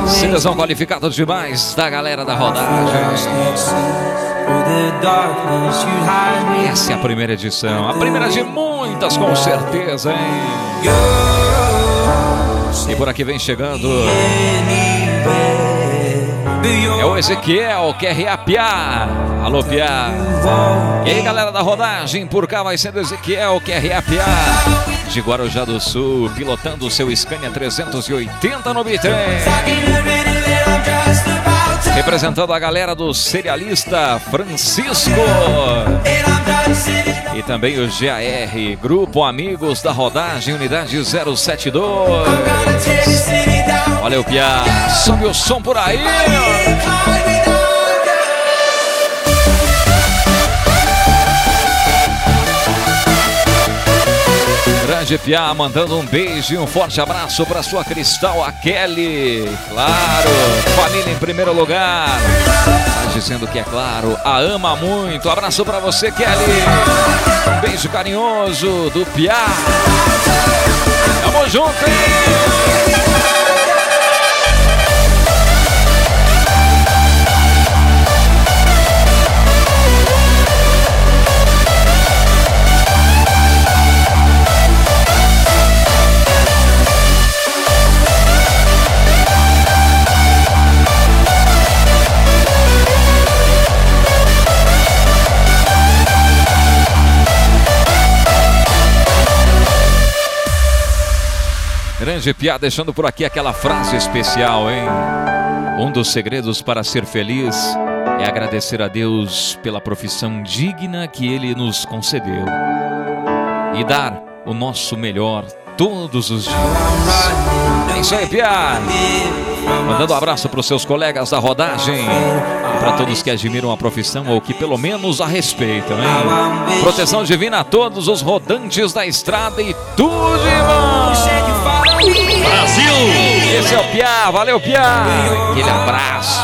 Cidadão qualificado demais da galera da rodagem. Essa é a primeira edição, a primeira de muitas, com certeza, hein? E por aqui vem chegando é o Ezequiel, QRA Piá. Alô, Piá. E aí, galera da rodagem, por cá vai sendo Ezequiel, QRA Piá, de Guarujá do Sul, pilotando o seu Scania 380 no bitrem. Representando a galera do Serialista Francisco. E também o GAR, Grupo Amigos da Rodagem, Unidade 072. Valeu, Piá. Sobe o som por aí. Grande Piá, mandando um beijo e um forte abraço para sua Cristal, a Kelly. Claro, família em primeiro lugar. Tá dizendo que é claro, a ama muito. Abraço para você, Kelly. Um beijo carinhoso do Piá. Tamo junto, hein? Grande Piá, deixando por aqui aquela frase especial, hein? Um dos segredos para ser feliz é agradecer a Deus pela profissão digna que Ele nos concedeu e dar o nosso melhor todos os dias. É isso aí, Piá. Mandando um abraço para os seus colegas da rodagem e para todos que admiram a profissão ou que pelo menos a respeitam, hein? Proteção divina a todos os rodantes da estrada e tudo de bom. Brasil! Esse é o Piá, valeu, Piá! Aquele abraço!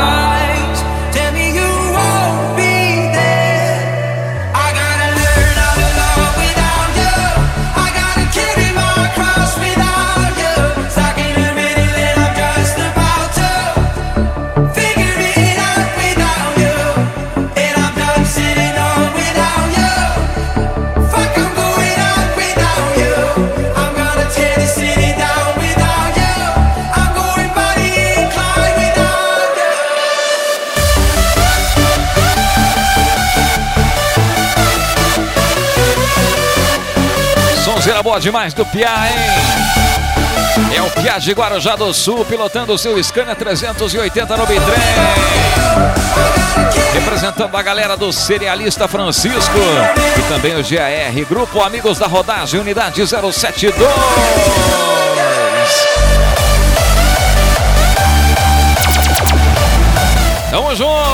Sonzeira boa demais do Piá, hein? É o Piá de Guarujá do Sul, pilotando o seu Scania 380 no bitrem. Representando a galera do Serialista Francisco e também o GAR, Grupo Amigos da Rodagem, Unidade 072. Tamo junto!